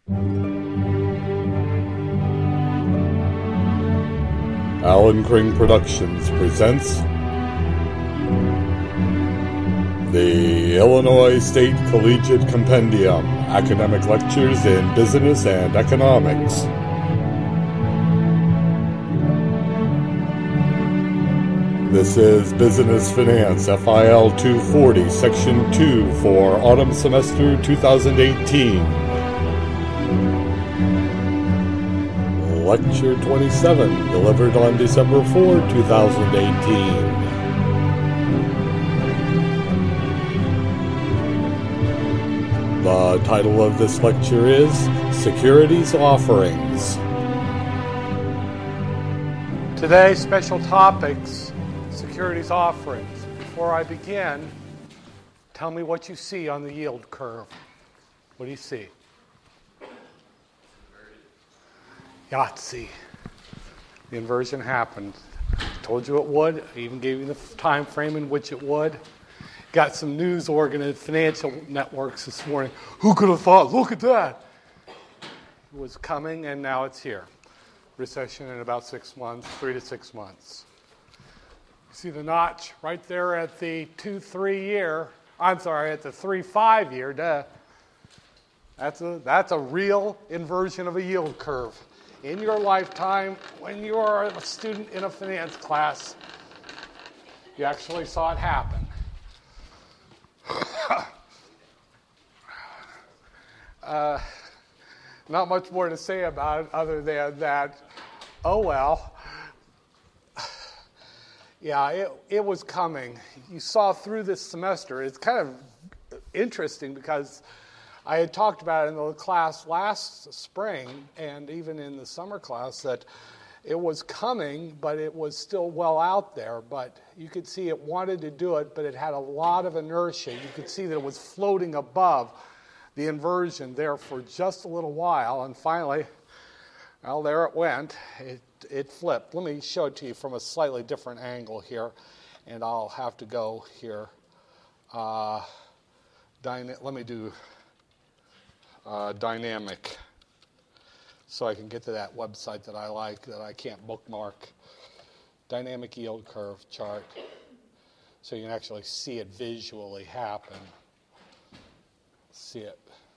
Alan Kring Productions presents the Illinois State Collegiate Compendium, Academic Lectures in Business and Economics. This is Business Finance FIL 240, Section 2 for Autumn Semester 2018. Lecture 27, delivered on December 4, 2018. The title of this lecture is Securities Offerings. Today's special topics, securities offerings. Before I begin, tell me what you see on the yield curve. What do you see? Yahtzee. The inversion happened. I told you it would. I even gave you the time frame in which it would. Got some news and financial networks this morning. Who could have thought? Look at that. It was coming, and now it's here. Recession in about 6 months, 3 to 6 months. You see the notch right there at the 2-3 year. I'm sorry, at the 3-5 year. Duh. That's a real inversion of a yield curve. In your lifetime, when you are a student in a finance class, you actually saw it happen. Not much more to say about it other than that, oh well. Yeah, it was coming. You saw through this semester. It's kind of interesting because I had talked about it in the class last spring and even in the summer class that it was coming, but it was still well out there. But you could see it wanted to do it, but it had a lot of inertia. You could see that it was floating above the inversion there for just a little while. And finally, well, there it went. It flipped. Let me show it to you from a slightly different angle here. And I'll have to go here. Let me do dynamic, so I can get to that website that I like, that I can't bookmark. Dynamic yield curve chart, so you can actually see it visually happen. See it.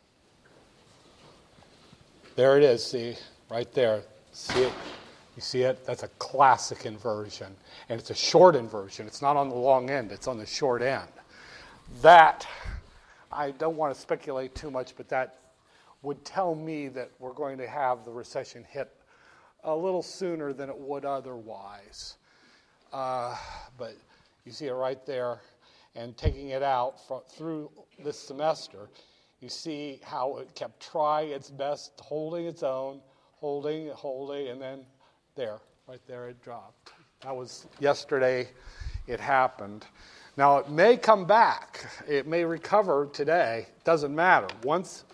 There it is, see, right there. See it? You see it? That's a classic inversion, and it's a short inversion. It's not on the long end, it's on the short end. That, I don't want to speculate too much, but that would tell me that we're going to have the recession hit a little sooner than it would otherwise. But you see it right there, and taking it out through this semester, you see how it kept trying its best, holding its own, holding, and then there, right there it dropped. That was yesterday it happened. Now, it may come back. It may recover today. Doesn't matter. Once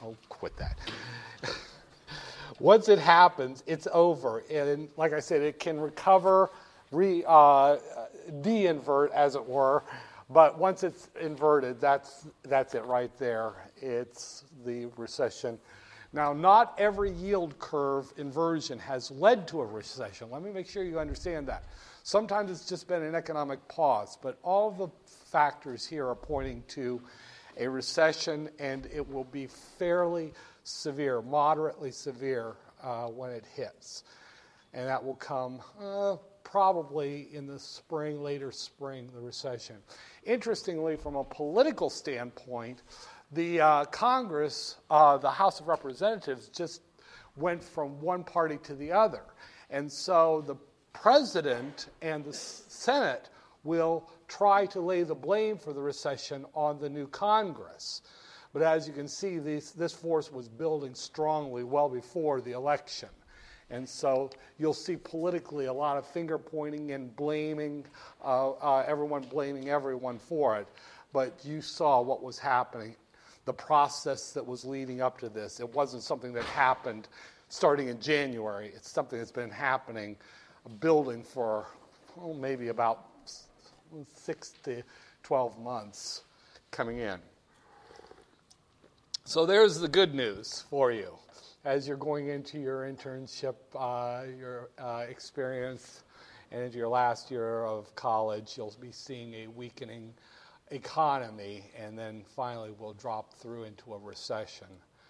it happens, it's over. And like I said, it can recover, de-invert, as it were. But once it's inverted, that's it right there. It's the recession. Now, not every yield curve inversion has led to a recession. Let me make sure you understand that. Sometimes it's just been an economic pause, but all the factors here are pointing to a recession, and it will be fairly severe, moderately severe when it hits. And that will come probably in the spring, later spring, the recession. Interestingly, from a political standpoint, the Congress, the House of Representatives, just went from one party to the other. And so the President and the Senate will try to lay the blame for the recession on the new Congress. But as you can see, this force was building strongly well before the election. And so you'll see politically a lot of finger pointing and blaming, everyone blaming everyone for it. But you saw what was happening, the process that was leading up to this. It wasn't something that happened starting in January. It's something that's been happening, building for maybe about 6 to 12 months coming in. So there's the good news for you. as you're going into your internship, your experience, and into your last year of college, you'll be seeing a weakening economy, and then finally we'll drop through into a recession.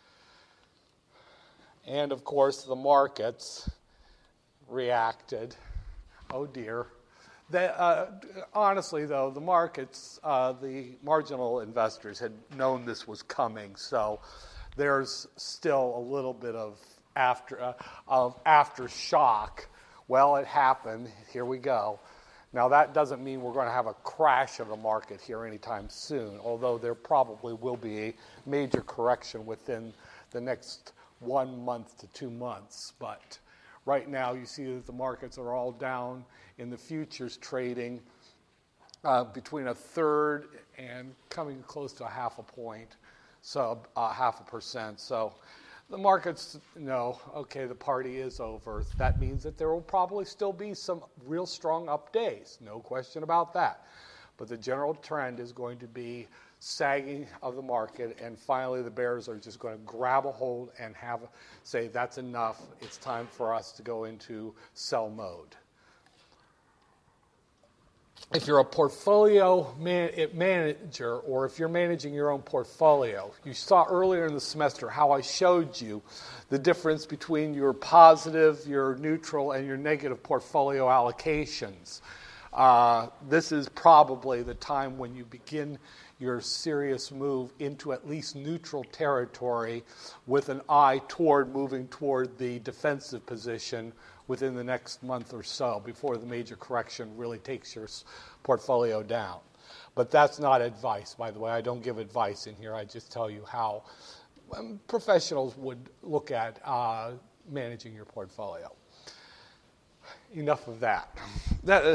And of course, the markets reacted. Oh dear. Honestly, though, the markets, the marginal investors had known this was coming, so there's still a little bit of aftershock. Well, it happened. Here we go. Now, that doesn't mean we're going to have a crash of the market here anytime soon, although there probably will be a major correction within the next 1 month to 2 months. But right now, you see that the markets are all down in the futures trading between 1/3 and coming close to 0.5 point, so 0.5%. So the markets know, okay, the party is over. That means that there will probably still be some real strong up days, no question about that. But the general trend is going to be sagging of the market, and finally the bears are just going to grab a hold and say, that's enough, it's time for us to go into sell mode. If you're a portfolio manager, or if you're managing your own portfolio, you saw earlier in the semester how I showed you the difference between your positive, your neutral, and your negative portfolio allocations. This is probably the time when you begin your serious move into at least neutral territory with an eye toward moving toward the defensive position within the next month or so before the major correction really takes your portfolio down. But that's not advice, by the way. I don't give advice in here. I just tell you how professionals would look at managing your portfolio. Enough of that. Let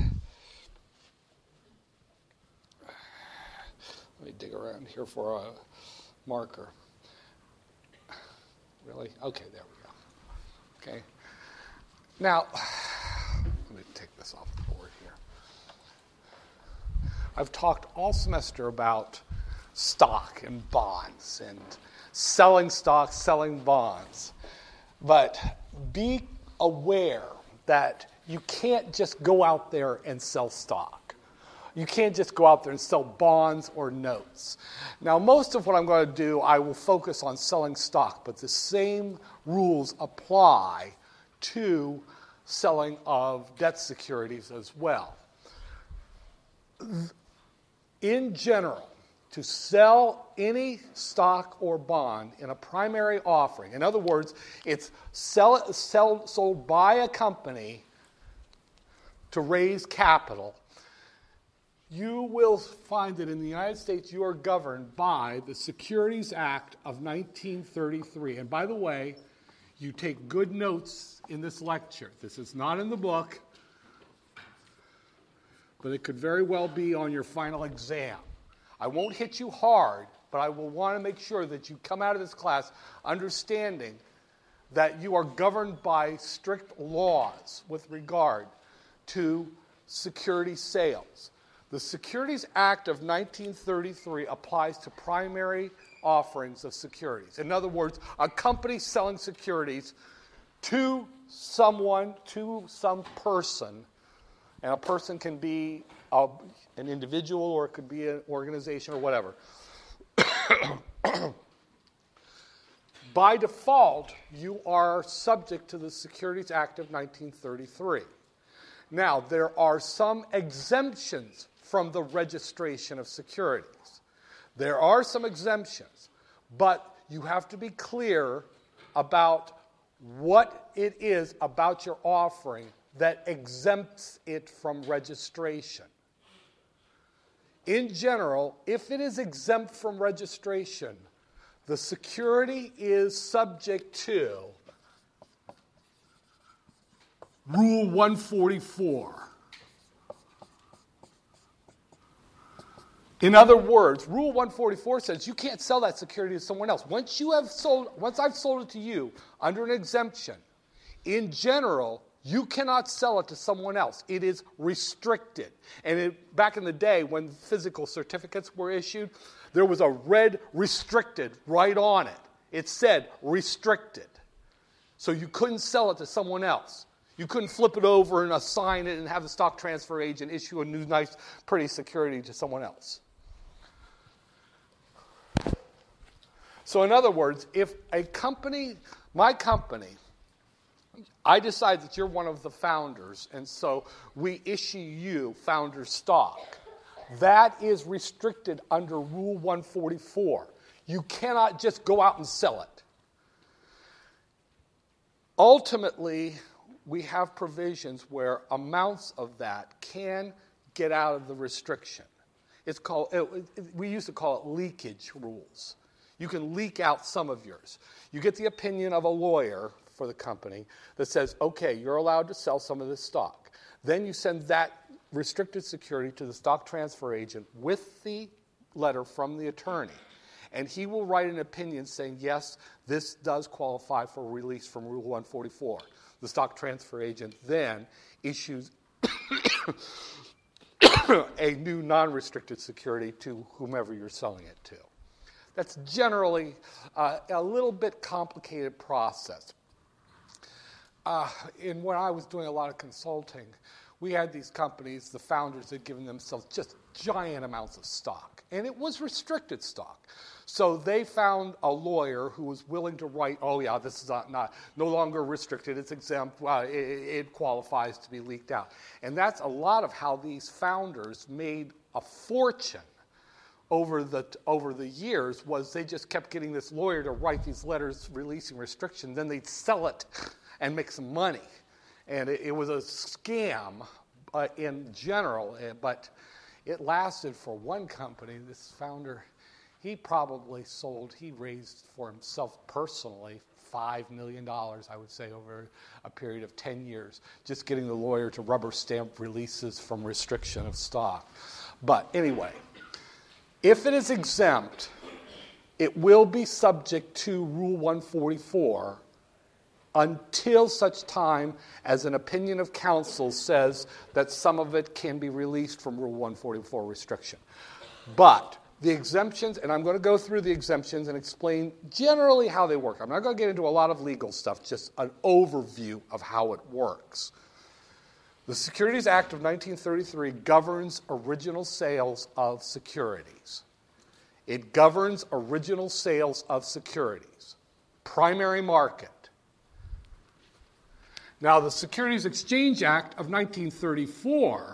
me dig around here for a marker. Really? Okay, there we go. Okay. Now, let me take this off the board here. I've talked all semester about stock and bonds and selling stocks, selling bonds. But be aware that you can't just go out there and sell stock. You can't just go out there and sell bonds or notes. Now, most of what I'm going to do, I will focus on selling stock, but the same rules apply to selling of debt securities as well. In general, to sell any stock or bond in a primary offering, in other words, it's sold by a company to raise capital, you will find that in the United States you are governed by the Securities Act of 1933. And by the way, you take good notes in this lecture. This is not in the book, but it could very well be on your final exam. I won't hit you hard, but I will want to make sure that you come out of this class understanding that you are governed by strict laws with regard to security sales. The Securities Act of 1933 applies to primary offerings of securities. In other words, a company selling securities to someone, to some person, and a person can be an individual or it could be an organization or whatever. By default, you are subject to the Securities Act of 1933. Now, there are some exemptions from the registration of securities. There are some exemptions, but you have to be clear about what it is about your offering that exempts it from registration. In general, if it is exempt from registration, the security is subject to Rule 144. In other words, Rule 144 says you can't sell that security to someone else. Once I've sold it to you under an exemption, in general, you cannot sell it to someone else. It is restricted. And back in the day when physical certificates were issued, there was a red restricted right on it. It said restricted. So you couldn't sell it to someone else. You couldn't flip it over and assign it and have the stock transfer agent issue a new, nice, pretty security to someone else. So in other words, if a company, my company, I decide that you're one of the founders, and so we issue you founder stock, that is restricted under Rule 144. You cannot just go out and sell it. Ultimately, we have provisions where amounts of that can get out of the restriction. We used to call it leakage rules. You can leak out some of yours. You get the opinion of a lawyer for the company that says, okay, you're allowed to sell some of this stock. Then you send that restricted security to the stock transfer agent with the letter from the attorney. And he will write an opinion saying, yes, this does qualify for release from Rule 144. The stock transfer agent then issues a new non-restricted security to whomever you're selling it to. That's generally a little bit complicated process. When I was doing a lot of consulting, we had these companies, the founders had given themselves just giant amounts of stock, and it was restricted stock. So they found a lawyer who was willing to write, oh yeah, this is no longer restricted, it's exempt, it qualifies to be leaked out. And that's a lot of how these founders made a fortune over the years, was they just kept getting this lawyer to write these letters releasing restrictions, then they'd sell it and make some money. And it was a scam in general, but it lasted for one company. This founder, he raised for himself personally $5 million, I would say, over a period of 10 years, just getting the lawyer to rubber stamp releases from restriction of stock. But anyway, if it is exempt, it will be subject to Rule 144 until such time as an opinion of counsel says that some of it can be released from Rule 144 restriction. But the exemptions, and I'm going to go through the exemptions and explain generally how they work. I'm not going to get into a lot of legal stuff, just an overview of how it works. The Securities Act of 1933 governs original sales of securities. It governs original sales of securities. Primary market. Now, the Securities Exchange Act of 1934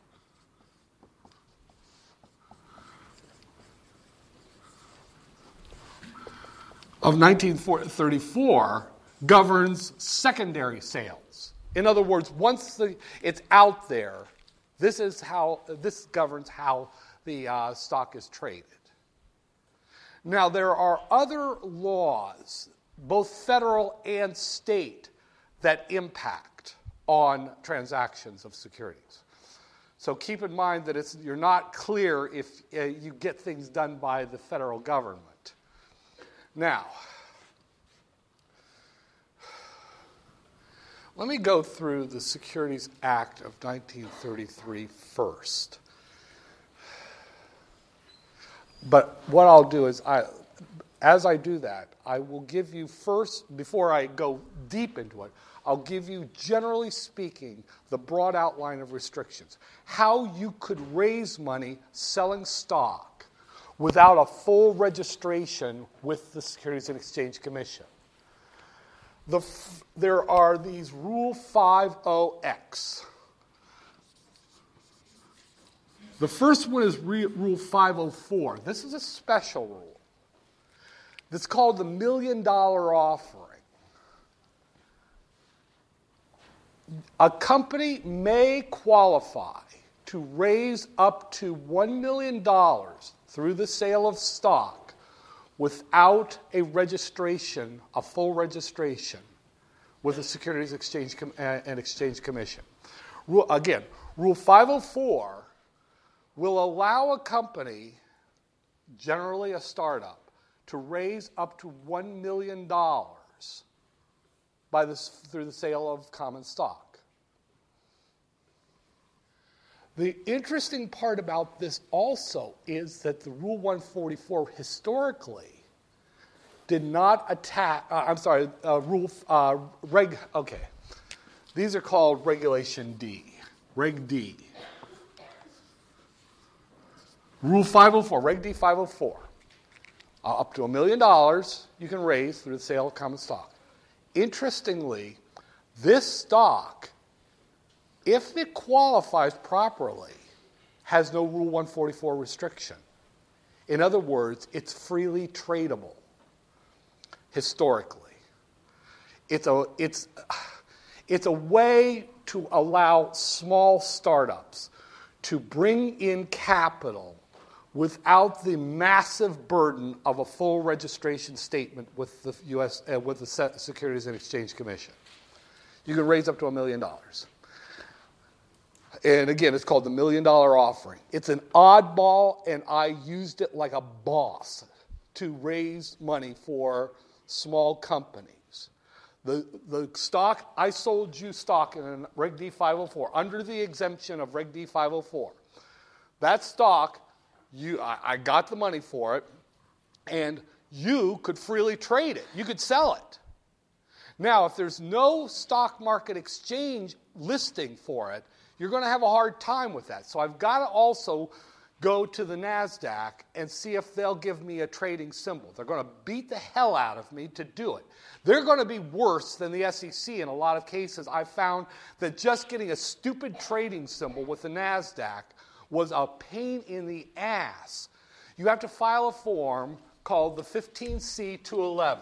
governs secondary sales. In other words, once it's out there, this governs how the stock is traded. Now, there are other laws, both federal and state, that impact on transactions of securities. So keep in mind that you're not clear if you get things done by the federal government. Now, let me go through the Securities Act of 1933 first. But what I'll do is, as I do that, I will give you first, before I go deep into it, I'll give you, generally speaking, the broad outline of restrictions. How you could raise money selling stock without a full registration with the Securities and Exchange Commission. There are these Rule 50X. The first one is Rule 504. This is a special rule. It's called the $1 Million Offering. A company may qualify to raise up to $1 million through the sale of stock without a registration, a full registration, with the Securities Exchange and Exchange Commission. Rule 504 will allow a company, generally a startup, to raise up to $1 million through the sale of common stock. The interesting part about this also is that the Rule 144 historically did not attack, okay. These are called Regulation D, Reg D. Rule 504, Reg D 504. Up to $1 million you can raise through the sale of common stock. Interestingly, this stock, if it qualifies properly, has no Rule 144 restriction. In other words, it's freely tradable, historically. It's a way to allow small startups to bring in capital without the massive burden of a full registration statement with the with the Securities and Exchange Commission. You can raise up to $1 million. And again, it's called the $1 million offering. It's an oddball, and I used it like a boss to raise money for small companies. The stock, I sold you stock in Reg D 504 under the exemption of Reg D 504. That stock, I got the money for it, and you could freely trade it. You could sell it. Now, if there's no stock market exchange listing for it, you're going to have a hard time with that. So I've got to also go to the NASDAQ and see if they'll give me a trading symbol. They're going to beat the hell out of me to do it. They're going to be worse than the SEC in a lot of cases. I found that just getting a stupid trading symbol with the NASDAQ was a pain in the ass. You have to file a form called the 15C211.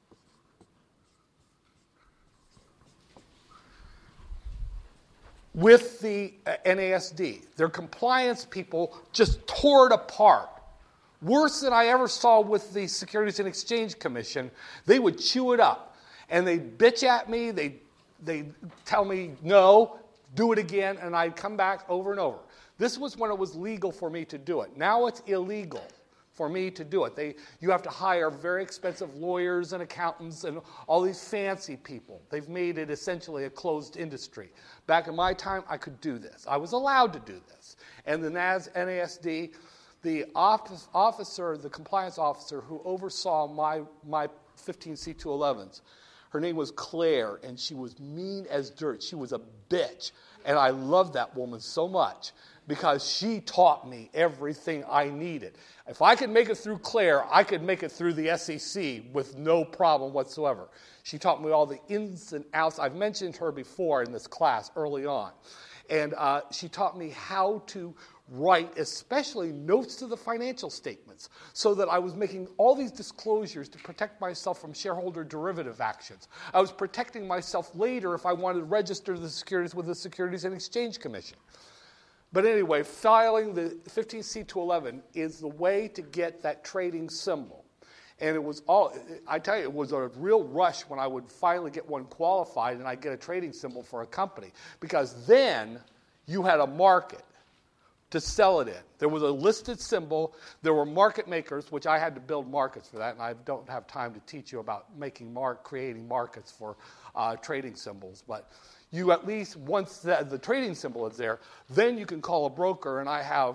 With the NASD. Their compliance people just tore it apart. Worse than I ever saw with the Securities and Exchange Commission. They would chew it up. And they'd bitch at me. They'd tell me, no, do it again. And I'd come back over and over. This was when it was legal for me to do it. Now it's illegal for me to do it. You have to hire very expensive lawyers and accountants and all these fancy people. They've made it essentially a closed industry. Back in my time, I could do this. I was allowed to do this. And the NASD, the officer, the compliance officer who oversaw my 15C211s, her name was Claire, and she was mean as dirt. She was a bitch. And I loved that woman so much because she taught me everything I needed. If I could make it through Claire, I could make it through the SEC with no problem whatsoever. She taught me all the ins and outs. I've mentioned her before in this class early on. And she taught me how to write, especially notes to the financial statements, so that I was making all these disclosures to protect myself from shareholder derivative actions. I was protecting myself later if I wanted to register the securities with the Securities and Exchange Commission. But anyway, filing the 15C211 is the way to get that trading symbol. And it was I tell you, it was a real rush when I would finally get one qualified and I'd get a trading symbol for a company. Because then you had a market to sell it in. There was a listed symbol. There were market makers, which I had to build markets for that, and I don't have time to teach you about creating markets for trading symbols. But you at least, once the trading symbol is there, then you can call a broker and I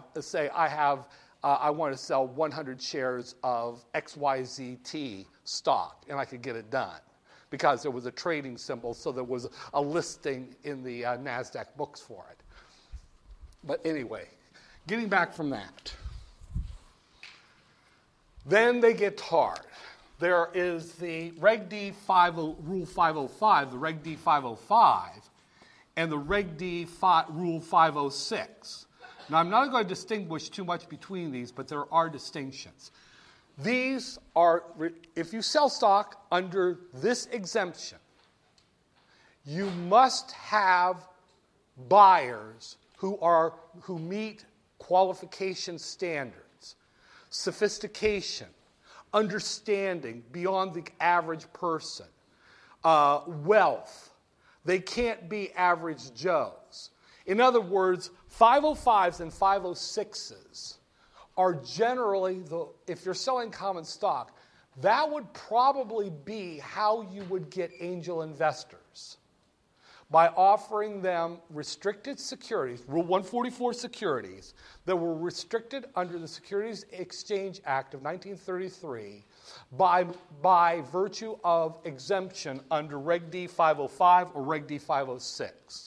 want to sell 100 shares of XYZT stock, and I could get it done because there was a trading symbol, so there was a listing in the NASDAQ books for it. But anyway, getting back from that. Then they get hard. There is the Reg D Rule 505, the Reg D 505, and the Reg D Rule 506. Now, I'm not going to distinguish too much between these, but there are distinctions. These are, if you sell stock under this exemption, you must have buyers who meet qualification standards, sophistication, understanding beyond the average person, wealth. They can't be average Joes. In other words, 505s and 506s are generally, if you're selling common stock, that would probably be how you would get angel investors. By offering them restricted securities, Rule 144 securities, that were restricted under the Securities Exchange Act of 1933 by virtue of exemption under Reg D 505 or Reg D 506.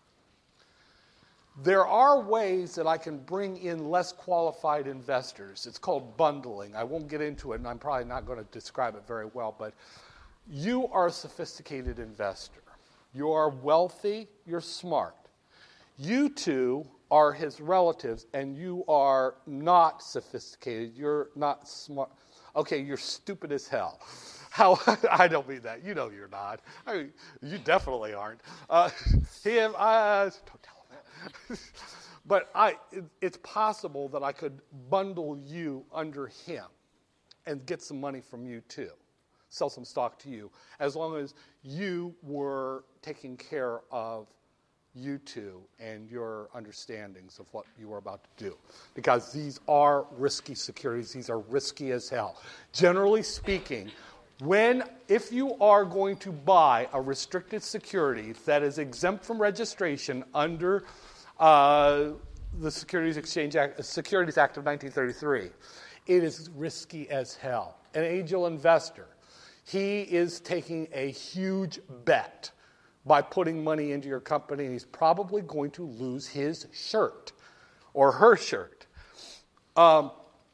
There are ways that I can bring in less qualified investors. It's called bundling. I won't get into it, and I'm probably not going to describe it very well, but you are a sophisticated investor. You are wealthy, you're smart. You two are his relatives, and you are not sophisticated. You're not smart. Okay, you're stupid as hell. How? I don't mean that. You know you're not. I mean, you definitely aren't. Don't tell him that. But it's possible that I could bundle you under him and get some money from you too. Sell some stock to you, as long as you were taking care of you two and your understandings of what you were about to do. Because these are risky securities. These are risky as hell. Generally speaking, if you are going to buy a restricted security that is exempt from registration under the Securities Act of 1933, it is risky as hell. An angel investor, he is taking a huge bet by putting money into your company, and he's probably going to lose his shirt or her shirt. But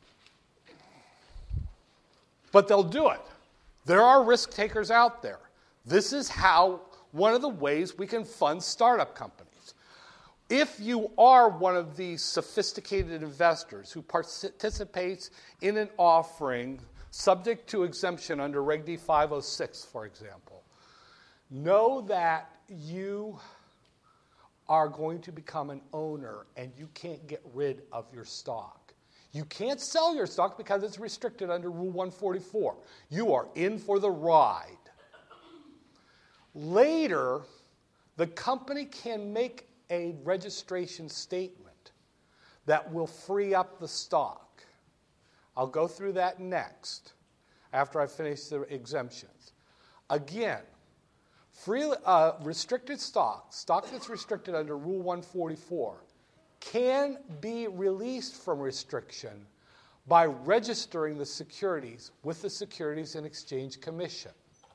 they'll do it. There are risk takers out there. This is one of the ways we can fund startup companies. If you are one of these sophisticated investors who participates in an offering subject to exemption under Reg D 506, for example, know that you are going to become an owner and you can't get rid of your stock. You can't sell your stock because it's restricted under Rule 144. You are in for the ride. Later, the company can make a registration statement that will free up the stock. I'll go through that next, after I finish the exemptions. Again, restricted stock that's restricted under Rule 144, can be released from restriction by registering the securities with the Securities and Exchange Commission.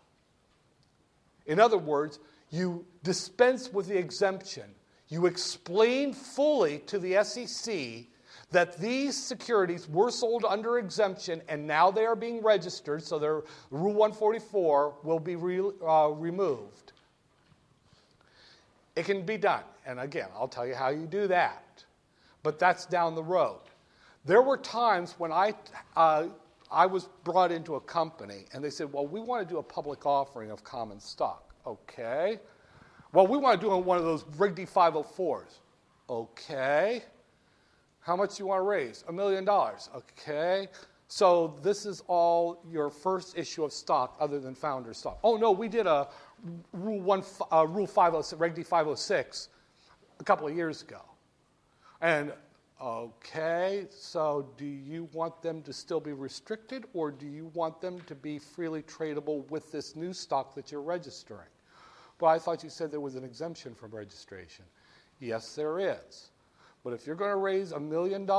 In other words, you dispense with the exemption. You explain fully to the SEC that these securities were sold under exemption and now they are being registered, so their Rule 144 will be removed. It can be done. And again, I'll tell you how you do that. But that's down the road. There were times when I was brought into a company and they said, well, we want to do a public offering of common stock. Okay. Well, we want to do one of those Reg D 504s. Okay. How much do you want to raise? $1 million. Okay. So this is all your first issue of stock other than founder stock. Oh, no, we did a Rule 506, Reg D 506 a couple of years ago. And, okay, so do you want them to still be restricted or do you want them to be freely tradable with this new stock that you're registering? But I thought you said there was an exemption from registration. Yes, there is. But if you're going to raise $1 million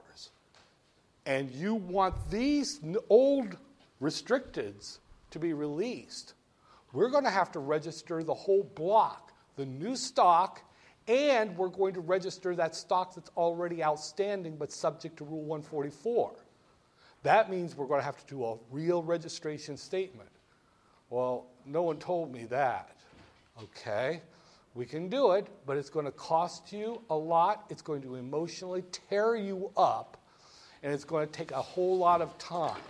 and you want these old restricteds to be released, we're going to have to register the whole block, the new stock, and we're going to register that stock that's already outstanding but subject to Rule 144. That means we're going to have to do a real registration statement. Well, no one told me that. Okay, we can do it, but it's going to cost you a lot. It's going to emotionally tear you up, and it's going to take a whole lot of time.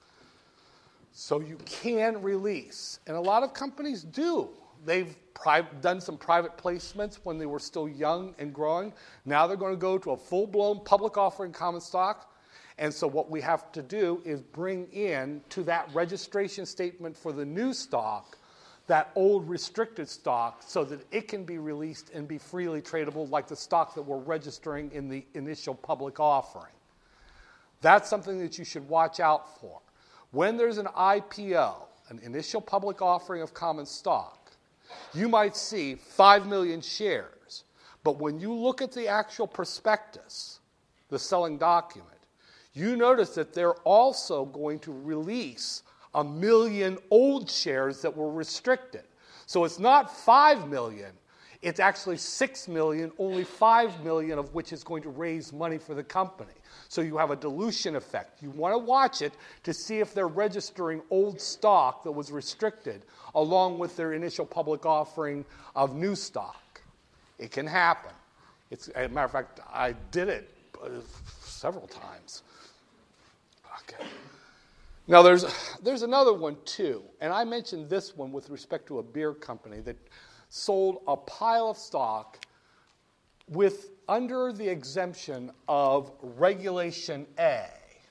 So you can release, and a lot of companies do. They've done some private placements when they were still young and growing. Now they're going to go to a full-blown public offering common stock. And so what we have to do is bring in to that registration statement for the new stock that old restricted stock so that it can be released and be freely tradable like the stock that we're registering in the initial public offering. That's something that you should watch out for. When there's an IPO, an initial public offering of common stock, you might see 5 million shares. But when you look at the actual prospectus, the selling document, you notice that they're also going to release 1 million old shares that were restricted. So it's not 5 million. It's actually 6 million, only 5 million of which is going to raise money for the company. So you have a dilution effect. You want to watch it to see if they're registering old stock that was restricted along with their initial public offering of new stock. It can happen. As a matter of fact, I did it several times. Okay. Now there's another one too, and I mentioned this one with respect to a beer company that sold a pile of stock under the exemption of Regulation A.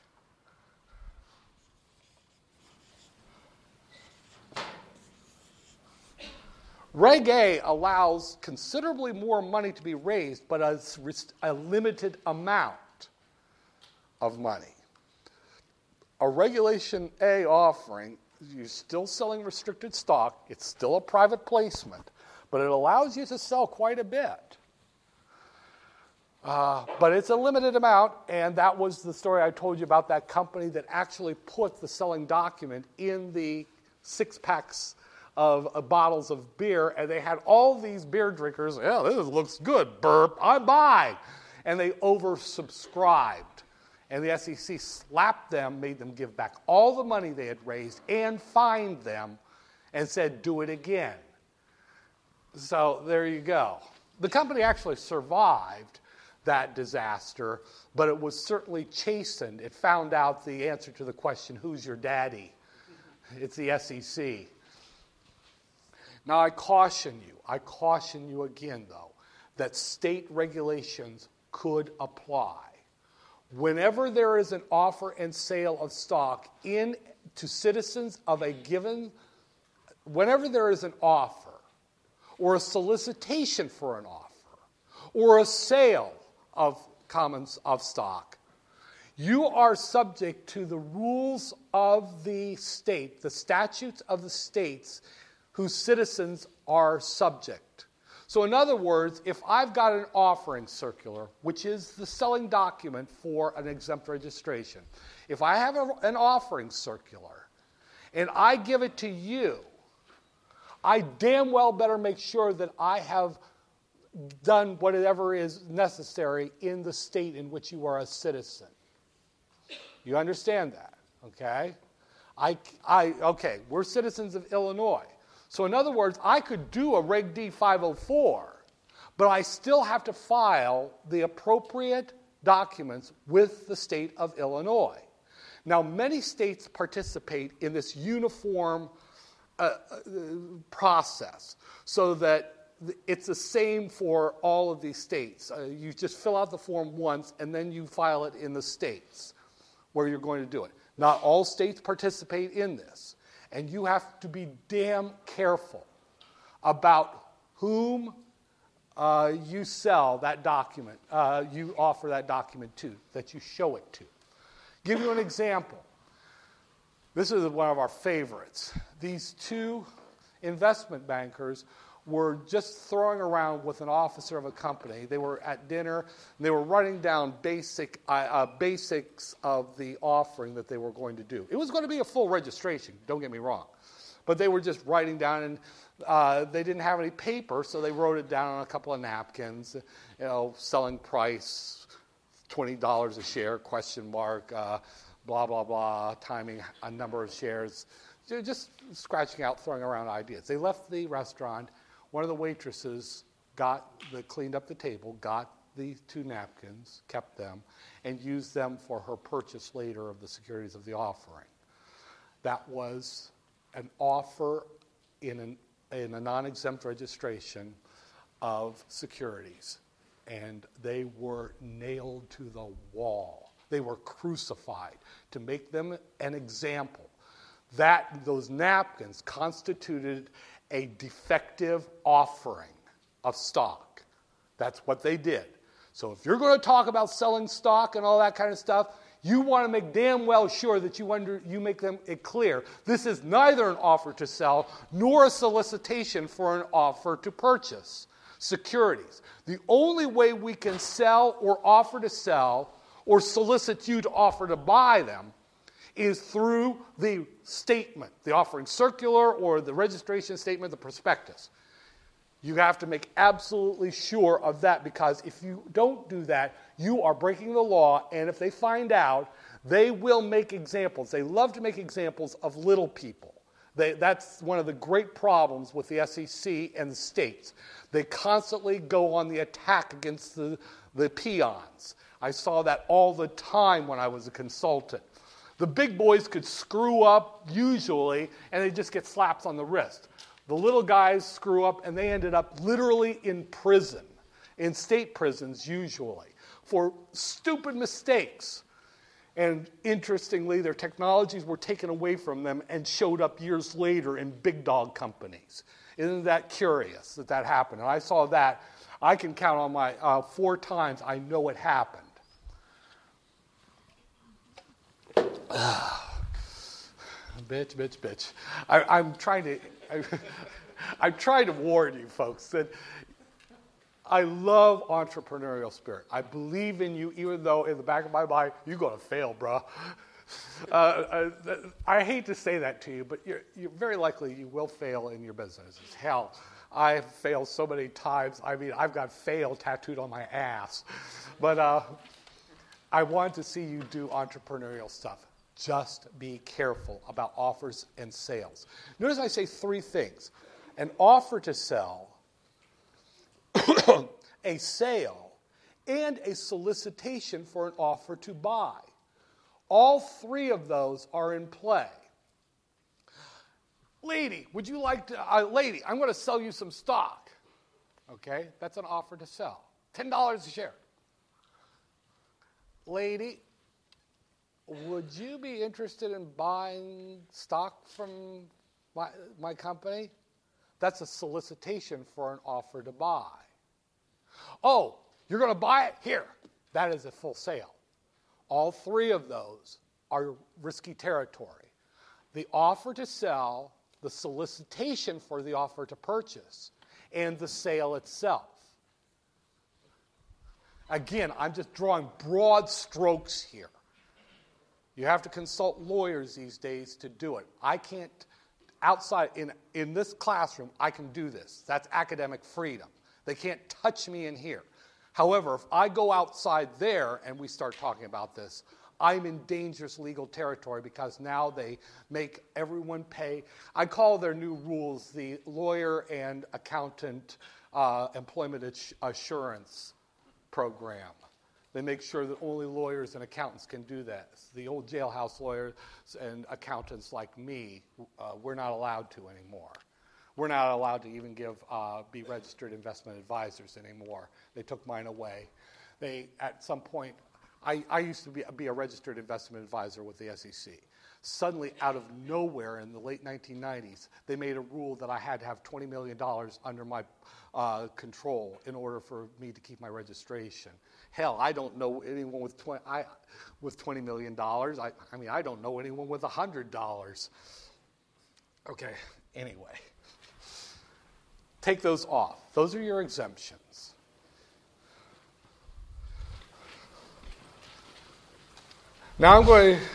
Reg A allows considerably more money to be raised, but a limited amount of money. A Regulation A offering, you're still selling restricted stock. It's still a private placement, but it allows you to sell quite a bit. But it's a limited amount, and that was the story I told you about that company that actually put the selling document in the 6-packs of bottles of beer, and they had all these beer drinkers, yeah, this looks good, burp, I'm buying. And they oversubscribed. And the SEC slapped them, made them give back all the money they had raised, and fined them, and said, do it again. So there you go. The company actually survived that disaster, but it was certainly chastened. It found out the answer to the question, who's your daddy? It's the SEC. Now I caution you again, though, that state regulations could apply. Whenever there is an offer and sale of stock to citizens of a given, whenever there is an offer or a solicitation for an offer or a sale of stock, you are subject to the rules of the state, the statutes of the states whose citizens are subject. So in other words, if I've got an offering circular, which is the selling document for an exempt registration, if I have an offering circular and I give it to you, I damn well better make sure that I have done whatever is necessary in the state in which you are a citizen. You understand that, okay? Okay, we're citizens of Illinois. So in other words, I could do a Reg D 504, but I still have to file the appropriate documents with the state of Illinois. Now, many states participate in this uniform process so that it's the same for all of these states. You just fill out the form once, and then you file it in the states where you're going to do it. Not all states participate in this. And you have to be damn careful about whom you sell that document, you offer that document to, that you show it to. Give you an example. This is one of our favorites. These two investment bankers were just throwing around with an officer of a company. They were at dinner, and they were writing down basics of the offering that they were going to do. It was going to be a full registration, don't get me wrong. But they were just writing down, and they didn't have any paper, so they wrote it down on a couple of napkins. Selling price, $20 a share, question mark, blah, blah, blah, timing a number of shares. They're just scratching out, throwing around ideas. They left the restaurant. One of the waitresses cleaned up the table, got the two napkins, kept them, and used them for her purchase later of the securities of the offering. That was an offer in a non-exempt registration of securities, and they were nailed to the wall. They were crucified to make them an example. Those napkins constituted a defective offering of stock. That's what they did. So if you're going to talk about selling stock and all that kind of stuff, you want to make damn well sure that you make it clear. This is neither an offer to sell nor a solicitation for an offer to purchase securities. The only way we can sell or offer to sell or solicit you to offer to buy them is through the statement, the offering circular or the registration statement, the prospectus. You have to make absolutely sure of that, because if you don't do that, you are breaking the law, and if they find out, they will make examples. They love to make examples of little people. That's one of the great problems with the SEC and the states. They constantly go on the attack against the peons. I saw that all the time when I was a consultant. The big boys could screw up usually, and they just get slaps on the wrist. The little guys screw up, and they ended up literally in prison, in state prisons usually, for stupid mistakes. And interestingly, their technologies were taken away from them and showed up years later in big dog companies. Isn't that curious that happened? And I saw that. I can count on my 4 times I know it happened. Bitch. I'm trying to warn you folks that I love entrepreneurial spirit. I believe in you, even though in the back of my mind, you're going to fail, bro. I hate to say that to you, but you're very likely you will fail in your businesses. Hell, I've failed so many times. I mean, I've got fail tattooed on my ass. But I want to see you do entrepreneurial stuff. Just be careful about offers and sales. Notice I say 3 things. An offer to sell, a sale, and a solicitation for an offer to buy. All 3 of those are in play. Lady, would you like to, lady, I'm going to sell you some stock. Okay, that's an offer to sell. $10 a share. Lady, would you be interested in buying stock from my company? That's a solicitation for an offer to buy. Oh, you're going to buy it? Here. That is a full sale. All 3 of those are risky territory. The offer to sell, the solicitation for the offer to purchase, and the sale itself. Again, I'm just drawing broad strokes here. You have to consult lawyers these days to do it. I can't, outside, in this classroom, I can do this. That's academic freedom. They can't touch me in here. However, if I go outside there and we start talking about this, I'm in dangerous legal territory, because now they make everyone pay. I call their new rules the lawyer and accountant employment assurance program. They make sure that only lawyers and accountants can do that. The old jailhouse lawyers and accountants like me, we're not allowed to anymore. We're not allowed to even be registered investment advisors anymore. They took mine away. At some point, I used to be a registered investment advisor with the SEC. Suddenly, out of nowhere in the late 1990s, they made a rule that I had to have $20 million under my control in order for me to keep my registration. Hell, I don't know anyone with $20 million. I mean, I don't know anyone with $100. Okay, anyway. Take those off. Those are your exemptions. Now I'm going to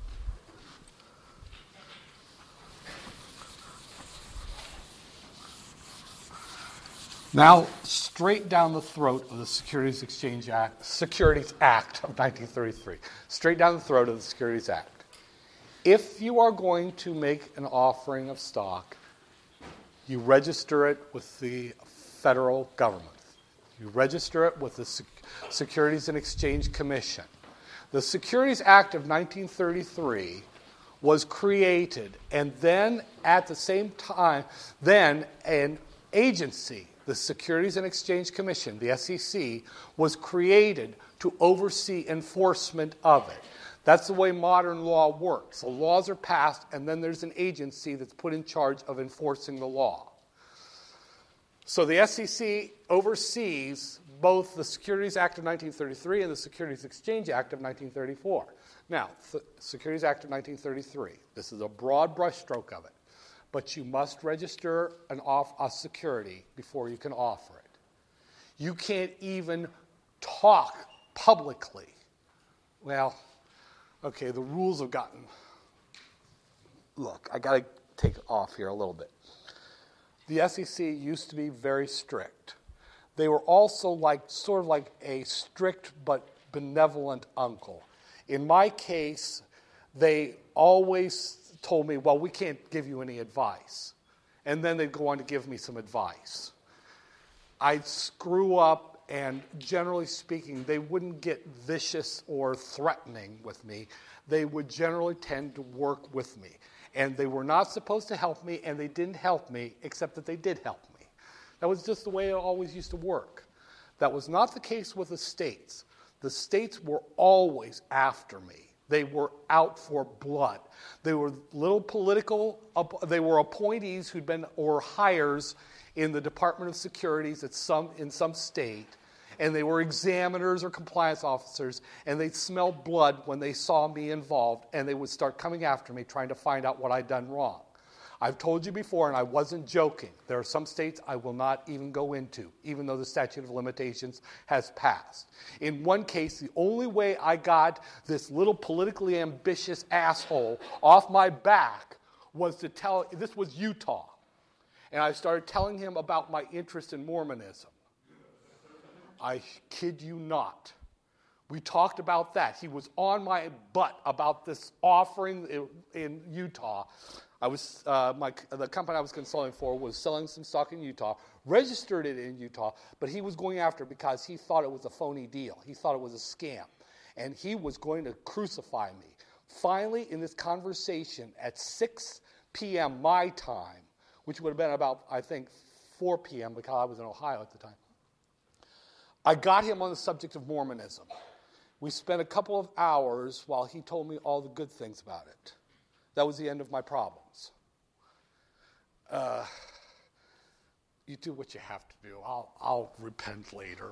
now straight down the throat of the Securities Act of 1933. Straight down the throat of the Securities Act. If you are going to make an offering of stock, you register it with the federal government. You register it with the Securities and Exchange Commission. The Securities Act of 1933 was created, and then at the same time, then an agency, the Securities and Exchange Commission, the SEC, was created to oversee enforcement of it. That's the way modern law works. The laws are passed, and then there's an agency that's put in charge of enforcing the law. So the SEC oversees both the Securities Act of 1933 and the Securities Exchange Act of 1934. Now, the Securities Act of 1933, this is a broad brushstroke of it, but you must register a security before you can offer it. You can't even talk publicly Well, okay, the rules have gotten... Look, I got to take off here a little bit. The SEC used to be very strict. They were also sort of like a strict but benevolent uncle. In my case, they always told me, well, we can't give you any advice. And then they'd go on to give me some advice. I'd screw up, and generally speaking, they wouldn't get vicious or threatening with me. They would generally tend to work with me. And they were not supposed to help me, and they didn't help me, except that they did help me. That was just the way it always used to work. That was not the case with the states. The states were always after me. They were out for blood. They were they were appointees who'd been, or hires in the Department of Securities in some state, and they were examiners or compliance officers, and they'd smell blood when they saw me involved, and they would start coming after me trying to find out what I'd done wrong. I've told you before, and I wasn't joking, there are some states I will not even go into, even though the statute of limitations has passed. In one case, the only way I got this little politically ambitious asshole off my back was to tell, this was Utah, and I started telling him about my interest in Mormonism. I kid you not. We talked about that. He was on my butt about this offering in Utah. The company I was consulting for was selling some stock in Utah, registered it in Utah, but he was going after it because he thought it was a phony deal. He thought it was a scam, and he was going to crucify me. Finally, in this conversation at 6 p.m. my time, which would have been about, I think, 4 p.m. because I was in Ohio at the time, I got him on the subject of Mormonism. We spent a couple of hours while he told me all the good things about it. That was the end of my problems. You do what you have to do. I'll repent later.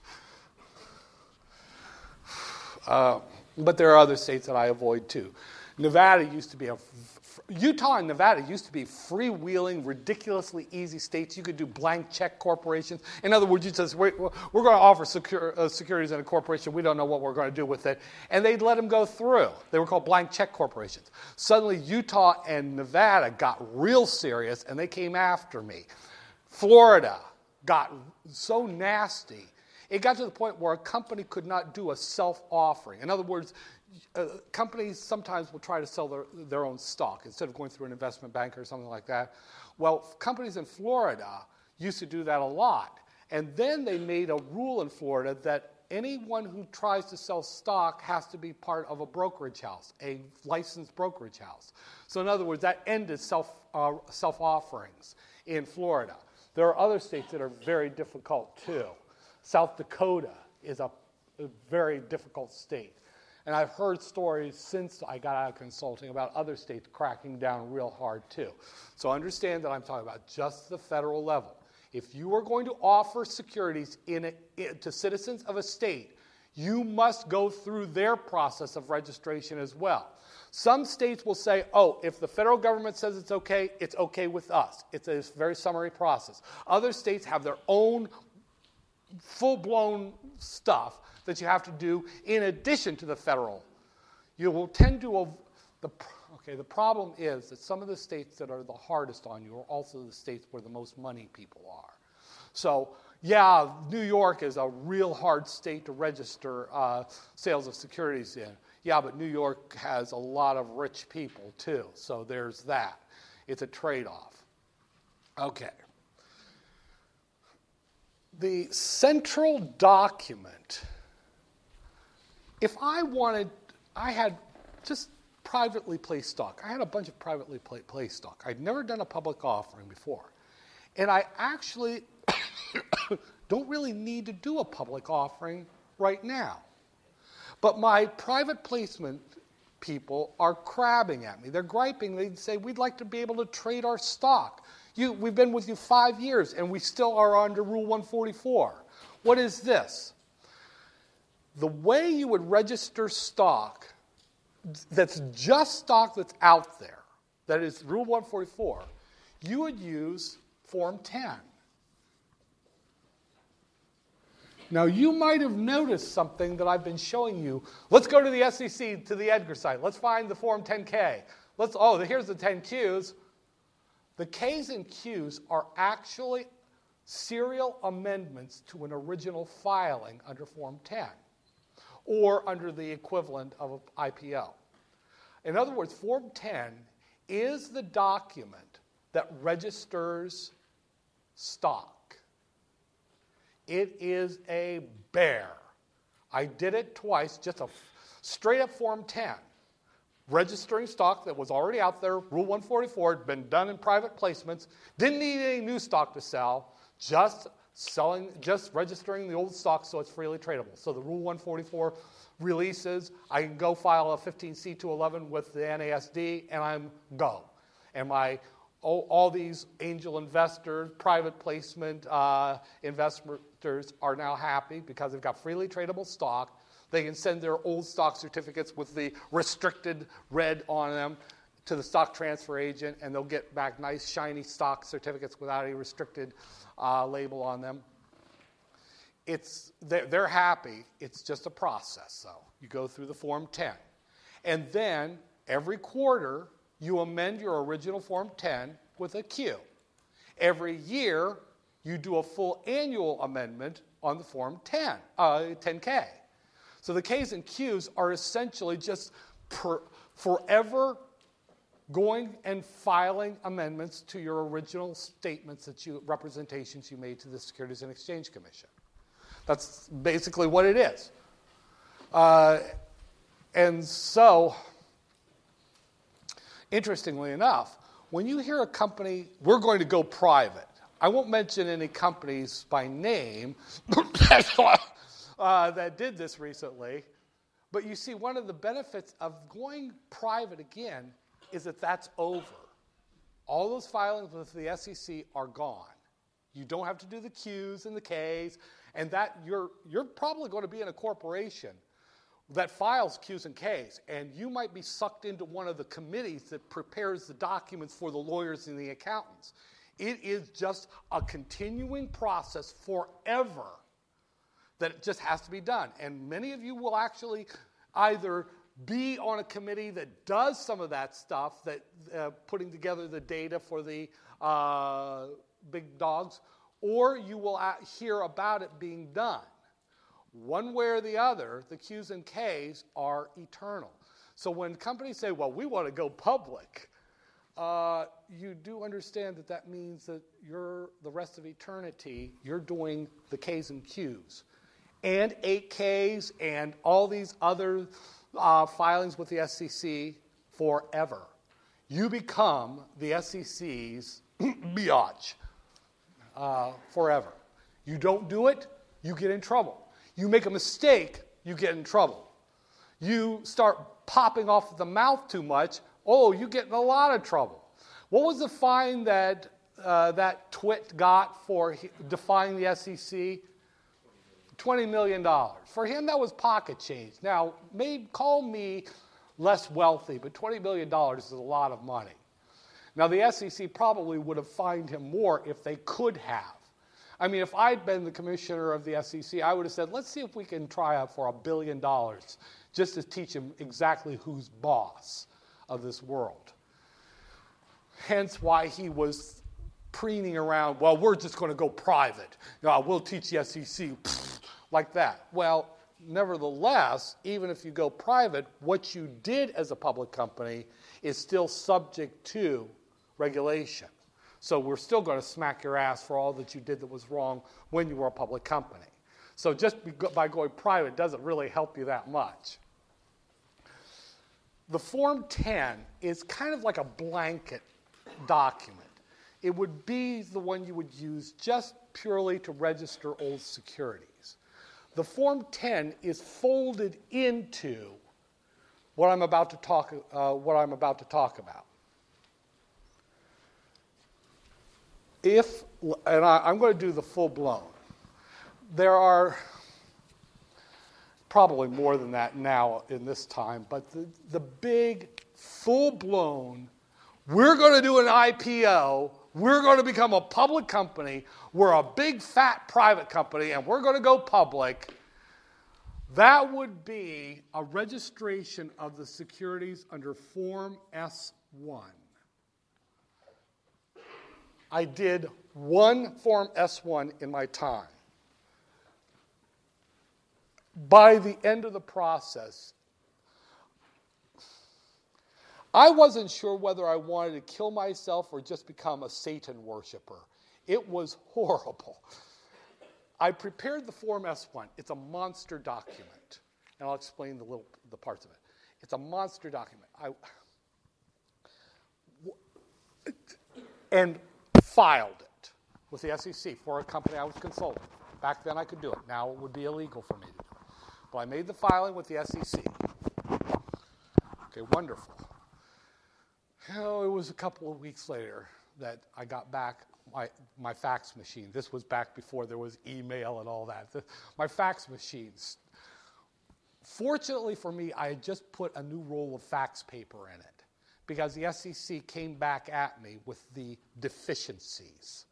But there are other states that I avoid too. Utah and Nevada used to be freewheeling, ridiculously easy states. You could do blank check corporations. In other words, you just, we're going to offer securities in a corporation. We don't know what we're going to do with it. And they'd let them go through. They were called blank check corporations. Suddenly, Utah and Nevada got real serious, and they came after me. Florida got so nasty. It got to the point where a company could not do a self-offering. In other words, companies sometimes will try to sell their own stock instead of going through an investment banker or something like that. Well, companies in Florida used to do that a lot. And then they made a rule in Florida that anyone who tries to sell stock has to be part of a brokerage house, a licensed brokerage house. So in other words, that ended self-offerings in Florida. There are other states that are very difficult too. South Dakota is a very difficult state. And I've heard stories since I got out of consulting about other states cracking down real hard too. So understand that I'm talking about just the federal level. If you are going to offer securities to citizens of a state, you must go through their process of registration as well. Some states will say, oh, if the federal government says it's okay with us. It's a very summary process. Other states have their own full-blown stuff that you have to do in addition to the federal. You will tend to... the problem is that some of the states that are the hardest on you are also the states where the most money people are. So, yeah, New York is a real hard state to register sales of securities in. Yeah, but New York has a lot of rich people too, so there's that. It's a trade-off. Okay. The central document, if I had just privately placed stock. I had a bunch of privately placed stock. I'd never done a public offering before. And I actually don't really need to do a public offering right now. But my private placement people are crabbing at me. They're griping. They say, we'd like to be able to trade our stock. We've been with you 5 years, and we still are under Rule 144. What is this? The way you would register stock that's just stock that's out there, that is Rule 144, you would use Form 10. Now, you might have noticed something that I've been showing you. Let's go to the SEC, to the Edgar site. Let's find the Form 10K. Here's the 10Qs. The Ks and Qs are actually serial amendments to an original filing under Form 10 or under the equivalent of an IPO. In other words, Form 10 is the document that registers stock. It is a bear. I did it twice, just a straight up Form 10. Registering stock that was already out there, Rule 144, had been done in private placements, didn't need any new stock to sell, just registering the old stock so it's freely tradable. So the Rule 144 releases, I can go file a 15C211 with the NASD, and I'm go. And all these angel investors, private placement investors are now happy because they've got freely tradable stock. They can send their old stock certificates with the restricted red on them to the stock transfer agent, and they'll get back nice, shiny stock certificates without a restricted label on them. They're happy. It's just a process, though. You go through the Form 10. And then every quarter, you amend your original Form 10 with a Q. Every year, you do a full annual amendment on the Form 10K. So the Ks and Qs are essentially just forever going and filing amendments to your original statements representations you made to the Securities and Exchange Commission. That's basically what it is. And so, interestingly enough, when you hear a company, we're going to go private, I won't mention any companies by name that did this recently, but you see one of the benefits of going private again is that that's over. All those filings with the SEC are gone. You don't have to do the Qs and the Ks, and that you're probably going to be in a corporation that files Qs and Ks, and you might be sucked into one of the committees that prepares the documents for the lawyers and the accountants. It is just a continuing process forever that it just has to be done. And many of you will actually either be on a committee that does some of that stuff, that putting together the data for the big dogs, or you will hear about it being done. One way or the other, the Qs and Ks are eternal. So when companies say, well, we want to go public, you do understand that that means that the rest of eternity, you're doing the Ks and Qs and 8Ks and all these other filings with the SEC forever. You become the SEC's biatch forever. You don't do it, you get in trouble. You make a mistake, you get in trouble. You start popping off the mouth too much, you get in a lot of trouble. What was the fine that Twit got for defying the SEC? $20 million. For him, that was pocket change. Now, call me less wealthy, but $20 million is a lot of money. Now, the SEC probably would have fined him more if they could have. I mean, if I'd been the commissioner of the SEC, I would have said, let's see if we can try out for $1 billion just to teach him exactly who's boss of this world. Hence why he was preening around, well, we're just going to go private. We'll teach the SEC like that. Well, nevertheless, even if you go private, what you did as a public company is still subject to regulation. So we're still going to smack your ass for all that you did that was wrong when you were a public company. So just by going private doesn't really help you that much. The Form 10 is kind of like a blanket document. It would be the one you would use just purely to register old securities. The Form 10 is folded into what I'm about to talk about. I'm going to do the full blown. There are probably more than that now in this time, but the big full blown, we're going to do an IPO, we're going to become a public company. We're a big, fat private company, and we're going to go public. That would be a registration of the securities under Form S-1. I did one Form S-1 in my time. By the end of the process, I wasn't sure whether I wanted to kill myself or just become a Satan worshiper. It was horrible. I prepared the Form S-1. It's a monster document, and I'll explain the parts of it. It's a monster document. And filed it with the SEC for a company I was consulting. Back then I could do it. Now it would be illegal for me to do it. But I made the filing with the SEC. Okay, wonderful. It was a couple of weeks later that I got back my fax machine. This was back before there was email and all that. My fax machines. Fortunately for me, I had just put a new roll of fax paper in it because the SEC came back at me with the deficiencies.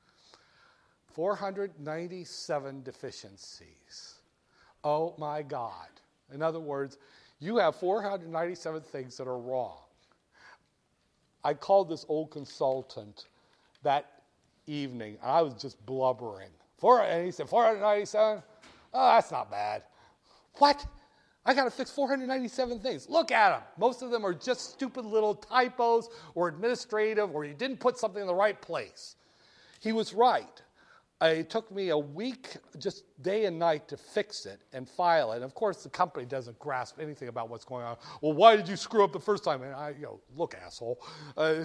497 deficiencies. Oh my God. In other words, you have 497 things that are wrong. I called this old consultant that evening. I was just blubbering. And he said, 497? Oh, that's not bad. What? I got to fix 497 things. Look at them. Most of them are just stupid little typos or administrative, or you didn't put something in the right place. He was right. It took me a week, just day and night, to fix it and file it. And of course, the company doesn't grasp anything about what's going on. Well, why did you screw up the first time? And look, asshole. And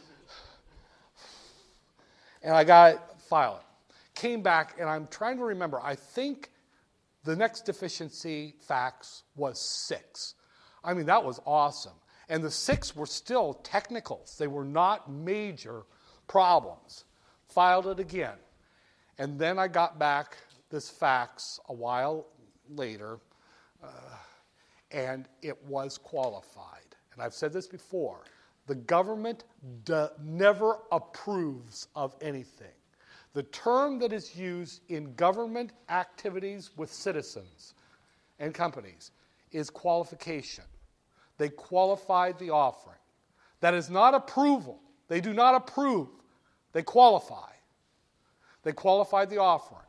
I got it, file it. Came back, and I'm trying to remember. I think the next deficiency fax was 6. I mean, that was awesome. And the 6 were still technicals. They were not major problems. Filed it again. And then I got back this fax a while later, and it was qualified. And I've said this before. The government never approves of anything. The term that is used in government activities with citizens and companies is qualification. They qualified the offering. That is not approval. They do not approve. They qualify. They qualified the offering.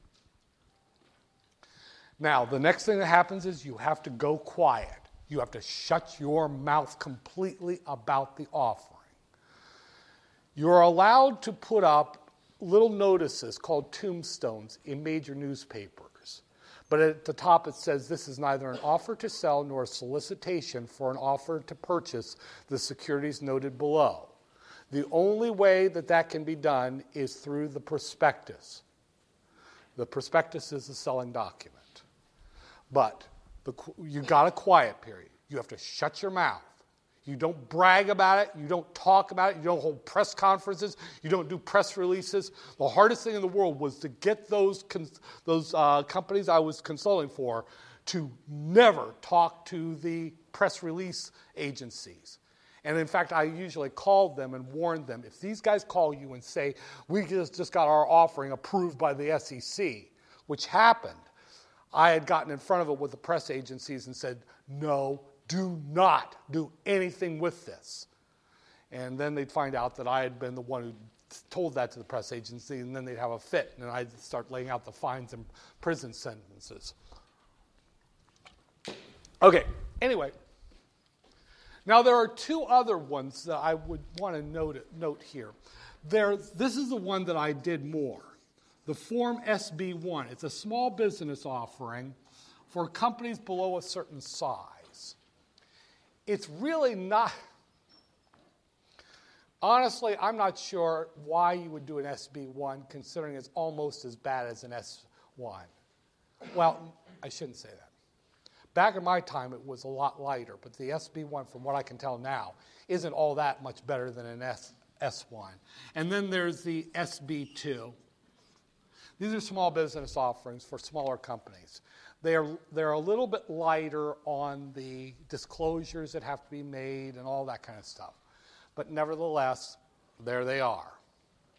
Now, the next thing that happens is you have to go quiet. You have to shut your mouth completely about the offering. You're allowed to put up little notices called tombstones in major newspapers. But at the top it says this is neither an offer to sell nor a solicitation for an offer to purchase the securities noted below. The only way that can be done is through the prospectus. The prospectus is the selling document. But you got a quiet period. You have to shut your mouth. You don't brag about it. You don't talk about it. You don't hold press conferences. You don't do press releases. The hardest thing in the world was to get those companies I was consulting for to never talk to the press release agencies. And in fact, I usually called them and warned them, if these guys call you and say, we just got our offering approved by the SEC, which happened, I had gotten in front of it with the press agencies and said, no, do not do anything with this. And then they'd find out that I had been the one who told that to the press agency, and then they'd have a fit, and I'd start laying out the fines and prison sentences. Okay, anyway. Now, there are 2 other ones that I would want to note here. This is the one that I did more. The Form SB1. It's a small business offering for companies below a certain size. It's really not... Honestly, I'm not sure why you would do an SB1, considering it's almost as bad as an S1. Well, I shouldn't say that. Back in my time, it was a lot lighter, but the SB1, from what I can tell now, isn't all that much better than an S1. And then there's the SB2. These are small business offerings for smaller companies. They're a little bit lighter on the disclosures that have to be made and all that kind of stuff. But nevertheless, there they are.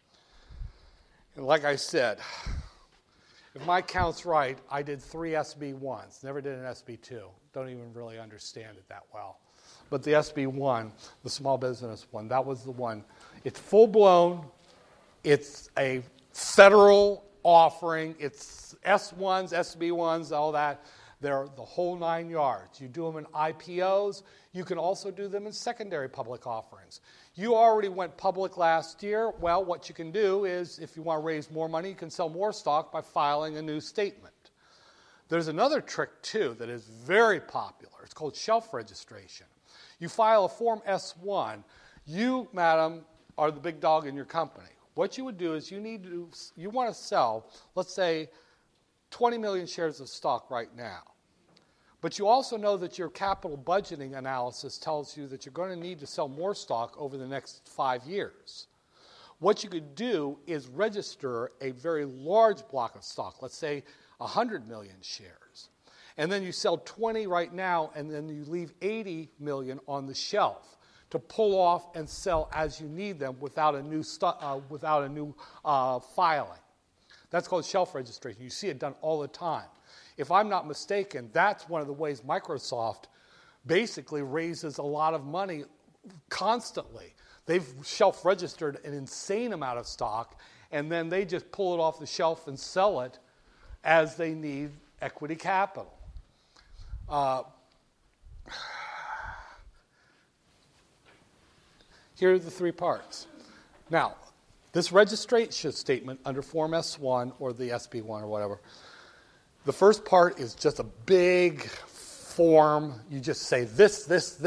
And like I said, if my count's right, I did 3 SB1s. Never did an SB2. Don't even really understand it that well. But the SB1, the small business one, that was the one. It's full-blown. It's a federal offering. It's S1s, SB1s, all that. They're the whole 9 yards. You do them in IPOs. You can also do them in secondary public offerings. You already went public last year. Well, what you can do is, if you want to raise more money, you can sell more stock by filing a new statement. There's another trick, too, that is very popular. It's called shelf registration. You file a Form S1. You, madam, are the big dog in your company. What you would do is you want to sell, let's say, 20 million shares of stock right now. But you also know that your capital budgeting analysis tells you that you're going to need to sell more stock over the next 5 years. What you could do is register a very large block of stock, let's say 100 million shares. And then you sell 20 right now, and then you leave 80 million on the shelf to pull off and sell as you need them without a new filing. That's called shelf registration. You see it done all the time. If I'm not mistaken, that's one of the ways Microsoft basically raises a lot of money constantly. They've shelf registered an insane amount of stock, and then they just pull it off the shelf and sell it as they need equity capital. Here are the 3 parts. Now, this registration statement under Form S1 or the SB1 or whatever, the first part is just a big form. You just say this.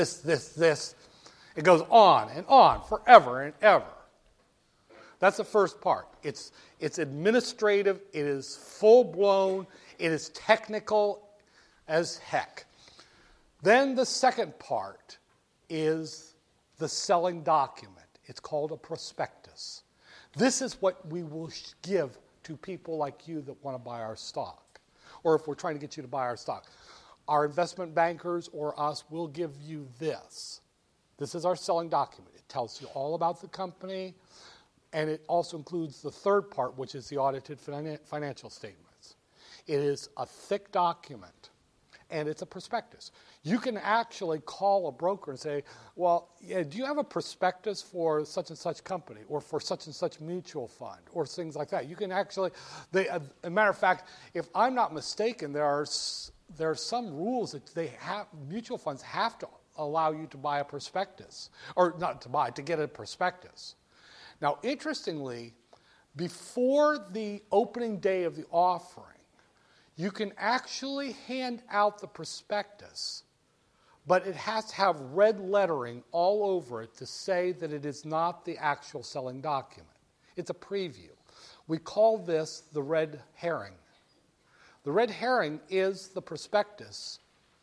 It goes on and on forever and ever. That's the first part. It's administrative. It is full-blown. It is technical as heck. Then the second part is the selling document. It's called a prospectus. This is what we will give to people like you that want to buy our stock, or if we're trying to get you to buy our stock. Our investment bankers or us will give you this. This is our selling document. It tells you all about the company, and it also includes the third part, which is the audited financial statements. It is a thick document, and it's a prospectus. You can actually call a broker and say, well, yeah, do you have a prospectus for such and such company or for such and such mutual fund or things like that? You can actually, as a matter of fact, if I'm not mistaken, there are some rules that mutual funds have to allow you to buy a prospectus, or not to buy, to get a prospectus. Now, interestingly, before the opening day of the offering, you can actually hand out the prospectus, but it has to have red lettering all over it to say that it is not the actual selling document. It's a preview. We call this the red herring. The red herring is the prospectus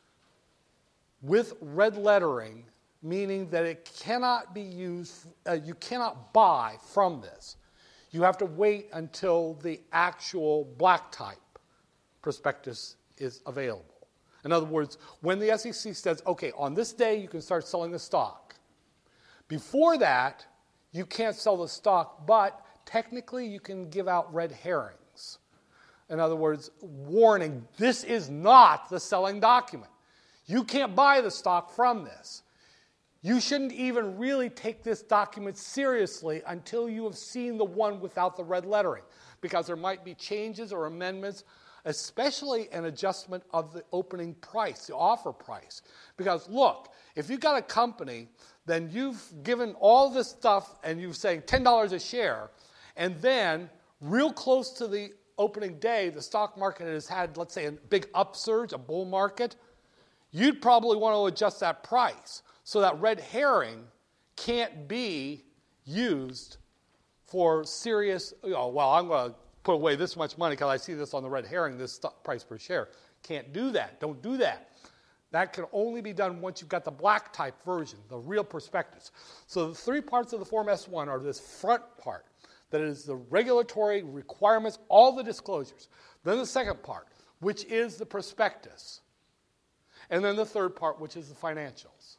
with red lettering, meaning that it cannot be used, you cannot buy from this. You have to wait until the actual black type prospectus is available. In other words, when the SEC says, okay, on this day you can start selling the stock. Before that, you can't sell the stock, but technically you can give out red herrings. In other words, warning, this is not the selling document. You can't buy the stock from this. You shouldn't even really take this document seriously until you have seen the one without the red lettering, because there might be changes or amendments, especially an adjustment of the opening price, the offer price. Because look, if you've got a company, then you've given all this stuff and you're saying $10 a share, and then real close to the opening day, the stock market has had, let's say, a big upsurge, a bull market, you'd probably want to adjust that price so that red herring can't be used for serious, well, I'm going to put away this much money because I see this on the red herring, this price per share. Can't do that. Don't do that. That can only be done once you've got the black type version, the real prospectus. So the 3 parts of the Form S1 are this front part, that is the regulatory requirements, all the disclosures. Then the second part, which is the prospectus. And then the third part, which is the financials.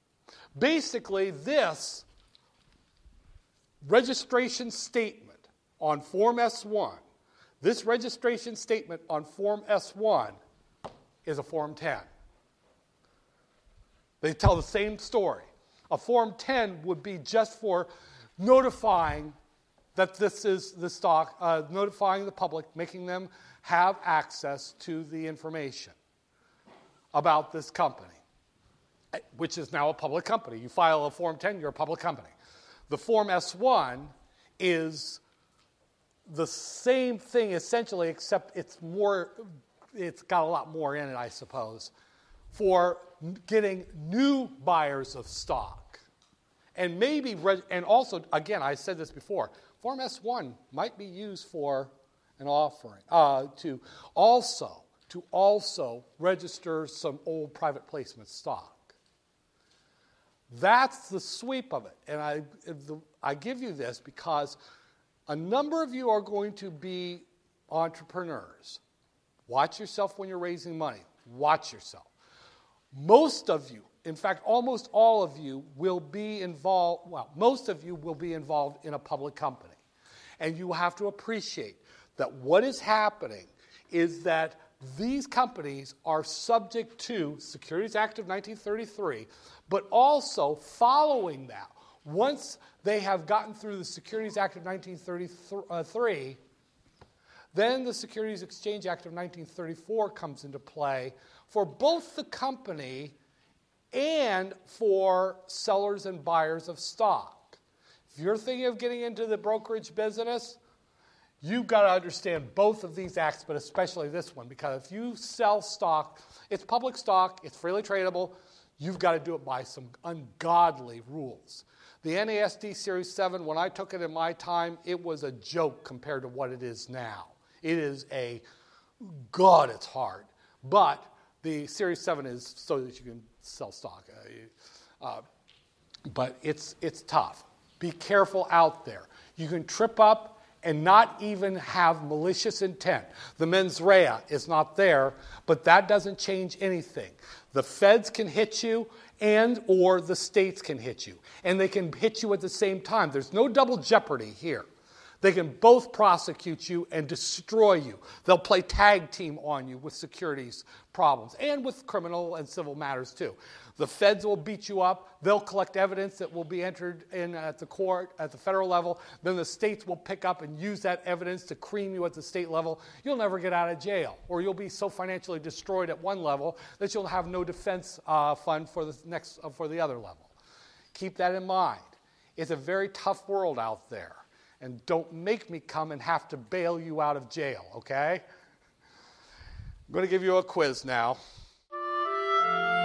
Basically, this registration statement on Form S1, this registration statement on Form S1 is a Form 10. They tell the same story. A Form 10 would be just for notifying that this is the stock, notifying the public, making them have access to the information about this company, which is now a public company. You file a Form 10, you're a public company. The Form S1 is the same thing essentially, except it's got a lot more in it, I suppose, for getting new buyers of stock. And maybe, and also, again, I said this before, Form S1 might be used for an offering, to also register some old private placement stock. That's the sweep of it. And I give you this because a number of you are going to be entrepreneurs. Watch yourself when you're raising money. Watch yourself. Most of you, in fact, almost all of you will be involved, well, most of you will be involved in a public company. And you have to appreciate that what is happening is that these companies are subject to Securities Act of 1933, but also following that, once they have gotten through the Securities Act of 1933, then the Securities Exchange Act of 1934 comes into play for both the company and for sellers and buyers of stock. If you're thinking of getting into the brokerage business, you've got to understand both of these acts, but especially this one, because if you sell stock, it's public stock, it's freely tradable, you've got to do it by some ungodly rules. The NASD Series 7, when I took it in my time, it was a joke compared to what it is now. It is God, it's hard. But the Series 7 is so that you can sell stock. But it's tough. Be careful out there. You can trip up and not even have malicious intent. The mens rea is not there, but that doesn't change anything. The feds can hit you and or the states can hit you. And they can hit you at the same time. There's no double jeopardy here. They can both prosecute you and destroy you. They'll play tag team on you with securities problems and with criminal and civil matters too. The feds will beat you up. They'll collect evidence that will be entered in at the court, at the federal level. Then the states will pick up and use that evidence to cream you at the state level. You'll never get out of jail, or you'll be so financially destroyed at one level that you'll have no defense fund for the other level. Keep that in mind. It's a very tough world out there. And don't make me come and have to bail you out of jail, okay? I'm going to give you a quiz now.